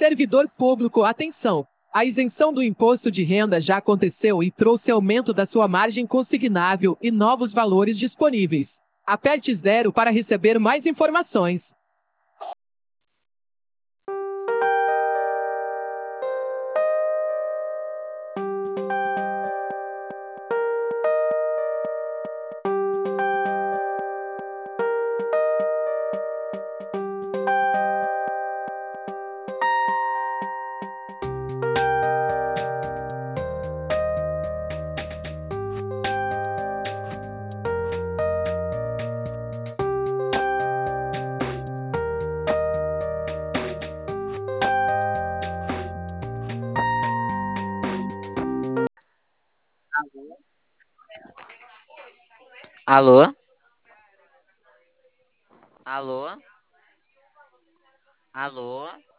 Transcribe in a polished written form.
Servidor público, atenção! A isenção do imposto de renda já aconteceu e trouxe aumento da sua margem consignável e novos valores disponíveis. Aperte 0 para receber mais informações. Alô? Alô? Alô?